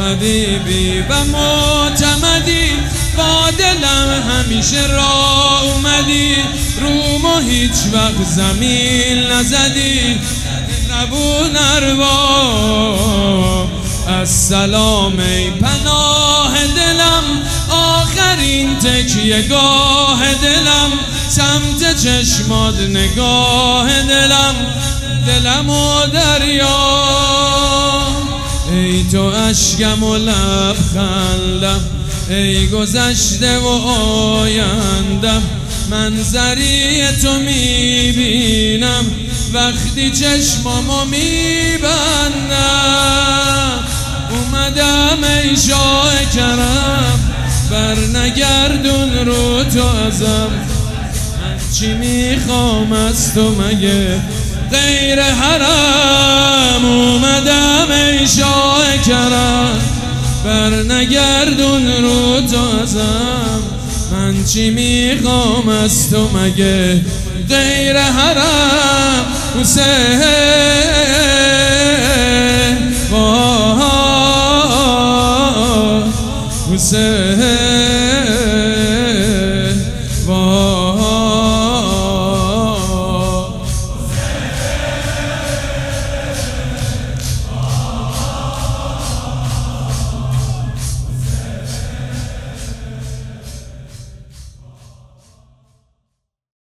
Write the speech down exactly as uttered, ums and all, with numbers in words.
حبیبی و معتمدی، با دلم همیشه راه اومدی، رومو هیچ وقت زمین نزدی، نبون اروا. السلام ای پناه دلم، آخرین تکیه گاه دلم، سمت چشمات نگاه دلم، دلم و دریا. ای تو اشکم و لبخندم، ای گذشته و آیندم، منظری تو میبینم وقتی چشمامو میبندم. اومدم ای شاه کرم، بر نگردون رو تو ازم، من چی میخوام از تو مگه غیر حرم. اومدم ای شاه کرم، بر نگردون رو تو ازم، من چی میخوام از تو مگه غیر حرم. حسین وای حسین